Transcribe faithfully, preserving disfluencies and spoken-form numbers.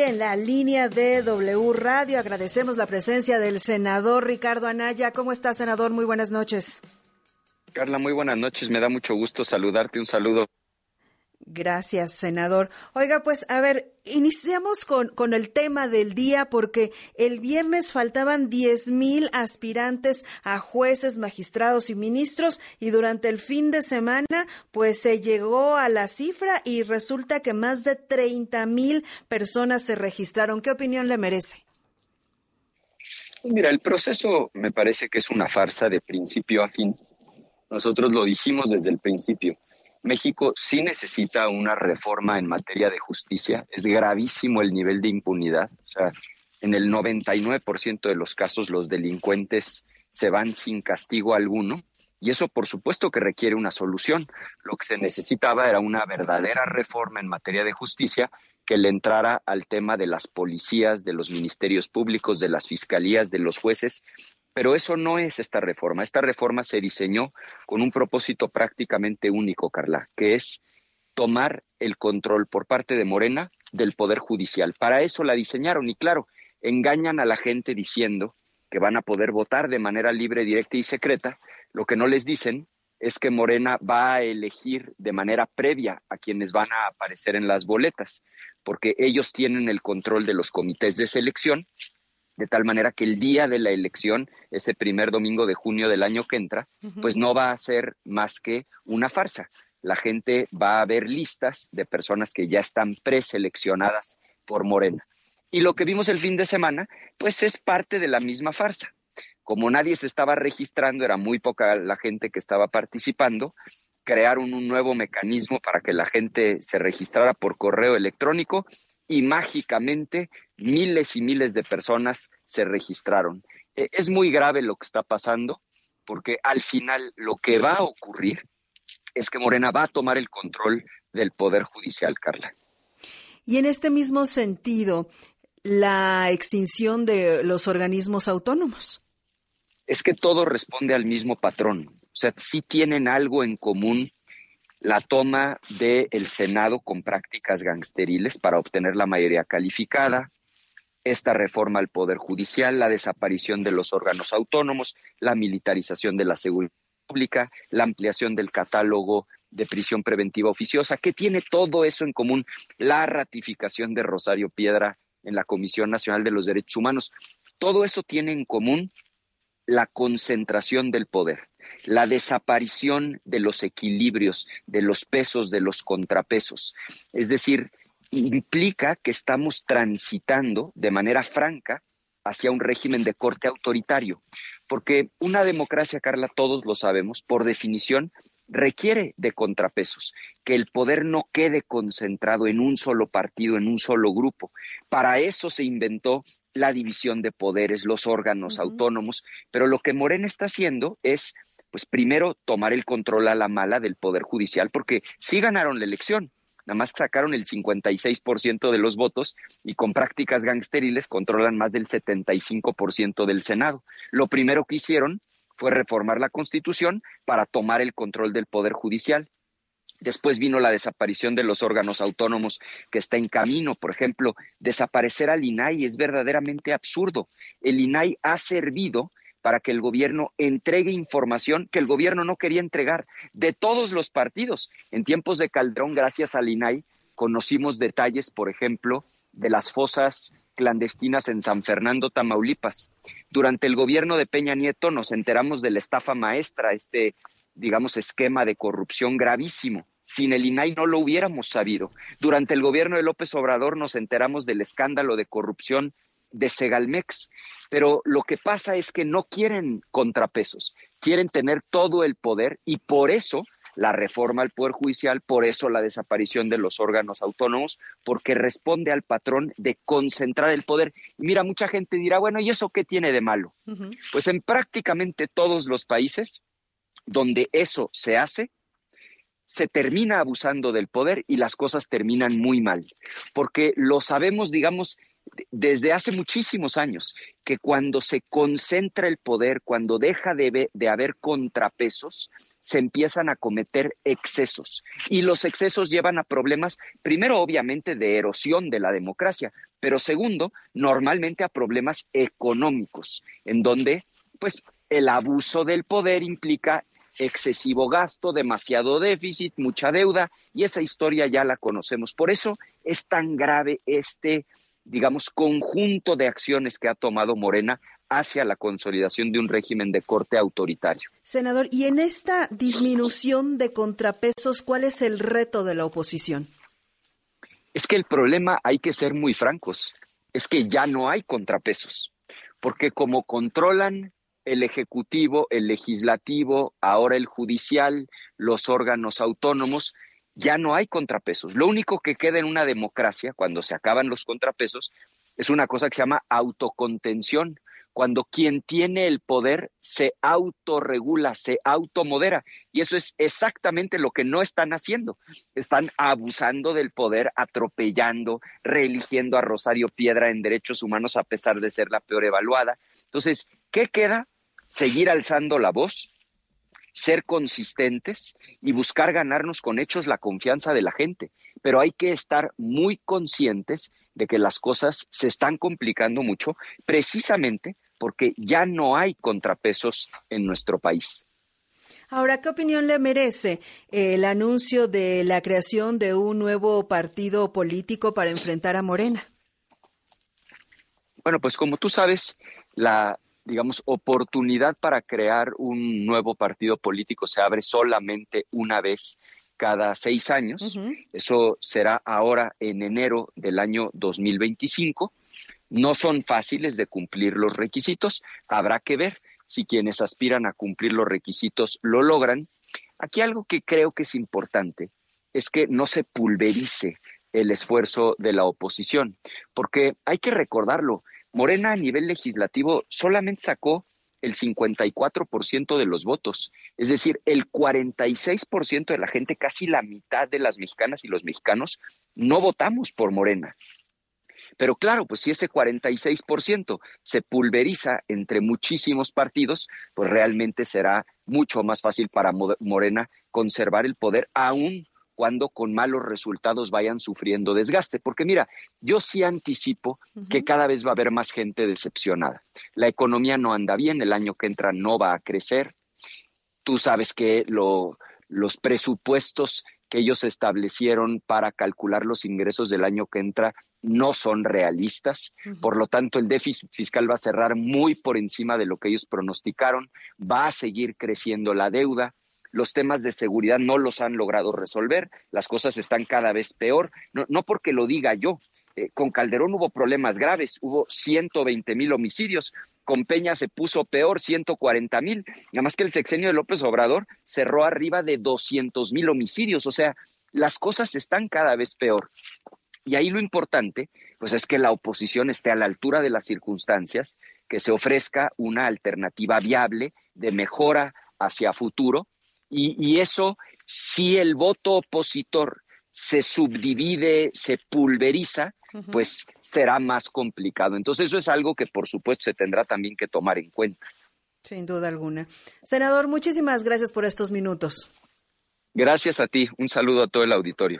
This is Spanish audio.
en la línea de W Radio. Agradecemos la presencia del senador Ricardo Anaya. ¿Cómo está, senador? Muy buenas noches. Carla, muy buenas noches. Me da mucho gusto saludarte. Un saludo. Gracias, senador. Oiga, pues, a ver, iniciamos con, con el tema del día porque el viernes faltaban diez mil aspirantes a jueces, magistrados y ministros y durante el fin de semana, pues, se llegó a la cifra y resulta que más de treinta mil personas se registraron. ¿Qué opinión le merece? Mira, el proceso me parece que es una farsa de principio a fin. Nosotros lo dijimos desde el principio. México sí necesita una reforma en materia de justicia. Es gravísimo el nivel de impunidad. O sea, en el noventa y nueve por ciento de los casos los delincuentes se van sin castigo alguno y eso por supuesto que requiere una solución. Lo que se necesitaba era una verdadera reforma en materia de justicia que le entrara al tema de las policías, de los ministerios públicos, de las fiscalías, de los jueces. Pero eso no es esta reforma. Esta reforma se diseñó con un propósito prácticamente único, Carla, que es tomar el control por parte de Morena del Poder Judicial. Para eso la diseñaron y, claro, engañan a la gente diciendo que van a poder votar de manera libre, directa y secreta. Lo que no les dicen es que Morena va a elegir de manera previa a quienes van a aparecer en las boletas, porque ellos tienen el control de los comités de selección, de tal manera que el día de la elección, ese primer domingo de junio del año que entra, uh-huh. pues no va a ser más que una farsa. La gente va a ver listas de personas que ya están preseleccionadas por Morena. Y lo que vimos el fin de semana, pues es parte de la misma farsa. Como nadie se estaba registrando, era muy poca la gente que estaba participando, crearon un nuevo mecanismo para que la gente se registrara por correo electrónico y mágicamente miles y miles de personas se registraron. Eh, es muy grave lo que está pasando porque al final lo que va a ocurrir es que Morena va a tomar el control del Poder Judicial, Carla. Y en este mismo sentido, la extinción de los organismos autónomos. Es que todo responde al mismo patrón. O sea, sí tienen algo en común. La toma del Senado con prácticas gangsteriles para obtener la mayoría calificada, esta reforma al Poder Judicial, la desaparición de los órganos autónomos, la militarización de la seguridad pública, la ampliación del catálogo de prisión preventiva oficiosa. ¿Qué tiene todo eso en común? La ratificación de Rosario Piedra en la Comisión Nacional de los Derechos Humanos. Todo eso tiene en común la concentración del poder, la desaparición de los equilibrios, de los pesos, de los contrapesos. Es decir, implica que estamos transitando de manera franca hacia un régimen de corte autoritario, porque una democracia, Carla, todos lo sabemos, por definición, requiere de contrapesos, que el poder no quede concentrado en un solo partido, en un solo grupo. Para eso se inventó la división de poderes, los órganos uh-huh. autónomos, pero lo que Morena está haciendo es, pues primero, tomar el control a la mala del Poder Judicial, porque sí ganaron la elección, nada más sacaron el cincuenta y seis por ciento de los votos y con prácticas gangsteriles controlan más del setenta y cinco por ciento del Senado. Lo primero que hicieron fue reformar la Constitución para tomar el control del Poder Judicial. Después vino la desaparición de los órganos autónomos que está en camino. Por ejemplo, desaparecer al I N A I es verdaderamente absurdo. El I N A I ha servido para que el gobierno entregue información que el gobierno no quería entregar de todos los partidos. En tiempos de Calderón, gracias al I N A I, conocimos detalles, por ejemplo, de las fosas clandestinas en San Fernando, Tamaulipas. Durante el gobierno de Peña Nieto nos enteramos de la estafa maestra, este digamos, esquema de corrupción gravísimo. Sin el I N A I no lo hubiéramos sabido. Durante el gobierno de López Obrador nos enteramos del escándalo de corrupción de Segalmex. Pero lo que pasa es que no quieren contrapesos, quieren tener todo el poder y por eso la reforma al Poder Judicial, por eso la desaparición de los órganos autónomos, porque responde al patrón de concentrar el poder. Y mira, mucha gente dirá, bueno, ¿y eso qué tiene de malo? Uh-huh. Pues en prácticamente todos los países donde eso se hace, se termina abusando del poder y las cosas terminan muy mal, porque lo sabemos, digamos, desde hace muchísimos años que cuando se concentra el poder, cuando deja de, de haber contrapesos, se empiezan a cometer excesos. Y los excesos llevan a problemas, primero obviamente de erosión de la democracia, pero segundo, normalmente a problemas económicos, en donde pues el abuso del poder implica excesivo gasto, demasiado déficit, mucha deuda, y esa historia ya la conocemos. Por eso es tan grave este, digamos, conjunto de acciones que ha tomado Morena hacia la consolidación de un régimen de corte autoritario. Senador, y en esta disminución de contrapesos, ¿cuál es el reto de la oposición? Es que el problema, hay que ser muy francos, es que ya no hay contrapesos, porque como controlan el Ejecutivo, el Legislativo, ahora el Judicial, los órganos autónomos, ya no hay contrapesos. Lo único que queda en una democracia, cuando se acaban los contrapesos, es una cosa que se llama autocontención, cuando quien tiene el poder se autorregula, se automodera. Y eso es exactamente lo que no están haciendo. Están abusando del poder, atropellando, reeligiendo a Rosario Piedra en derechos humanos a pesar de ser la peor evaluada. Entonces, ¿qué queda? Seguir alzando la voz, ser consistentes y buscar ganarnos con hechos la confianza de la gente. Pero hay que estar muy conscientes de que las cosas se están complicando mucho, precisamente porque ya no hay contrapesos en nuestro país. Ahora, ¿qué opinión le merece el anuncio de la creación de un nuevo partido político para enfrentar a Morena? Bueno, pues como tú sabes, la digamos, oportunidad para crear un nuevo partido político se abre solamente una vez cada seis años. Uh-huh. Eso será ahora en enero del año dos mil veinticinco. No son fáciles de cumplir los requisitos. Habrá que ver si quienes aspiran a cumplir los requisitos lo logran. Aquí algo que creo que es importante es que no se pulverice el esfuerzo de la oposición, porque hay que recordarlo. Morena a nivel legislativo solamente sacó el cincuenta y cuatro por ciento de los votos, es decir, el cuarenta y seis por ciento de la gente, casi la mitad de las mexicanas y los mexicanos, no votamos por Morena. Pero claro, pues si ese cuarenta y seis por ciento se pulveriza entre muchísimos partidos, pues realmente será mucho más fácil para Morena conservar el poder, aún cuando con malos resultados vayan sufriendo desgaste. Porque mira, yo sí anticipo uh-huh. que cada vez va a haber más gente decepcionada. La economía no anda bien, el año que entra no va a crecer. Tú sabes que lo, los presupuestos que ellos establecieron para calcular los ingresos del año que entra no son realistas. Uh-huh. Por lo tanto, el déficit fiscal va a cerrar muy por encima de lo que ellos pronosticaron. Va a seguir creciendo la deuda. Los temas de seguridad no los han logrado resolver, las cosas están cada vez peor, no, no porque lo diga yo, eh, con Calderón hubo problemas graves, hubo ciento veinte mil homicidios, con Peña se puso peor, ciento cuarenta mil, nada más que el sexenio de López Obrador cerró arriba de doscientos mil homicidios, o sea, las cosas están cada vez peor. Y ahí lo importante, pues es que la oposición esté a la altura de las circunstancias, que se ofrezca una alternativa viable de mejora hacia futuro. Y, y eso, si el voto opositor se subdivide, se pulveriza, uh-huh. pues será más complicado. Entonces eso es algo que por supuesto se tendrá también que tomar en cuenta. Sin duda alguna. Senador, muchísimas gracias por estos minutos. Gracias a ti. Un saludo a todo el auditorio.